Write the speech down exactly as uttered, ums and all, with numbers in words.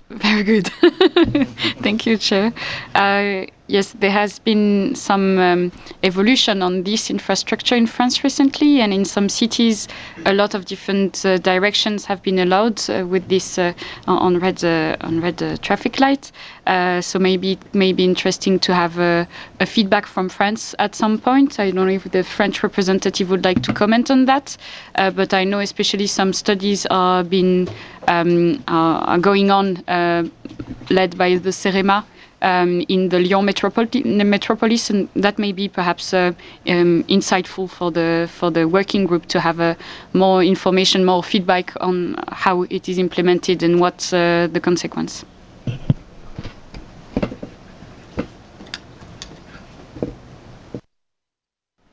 Very good. Thank you, Chair. Uh, yes, there has been some um, evolution on this infrastructure in France recently, and in some cities, a lot of different uh, directions have been allowed uh, with this uh, on red uh, on red uh, traffic light. Uh, so maybe it may be interesting to have a, a feedback from France at some point. I don't know if the French representative would like to comment on that, uh, but I know especially some studies are being um, are, are going on, uh, led by the CEREMA um, in the Lyon metropol- metropolis, and that may be perhaps uh, um, insightful for the for the working group to have uh, more information, more feedback on how it is implemented and what's uh, the consequence.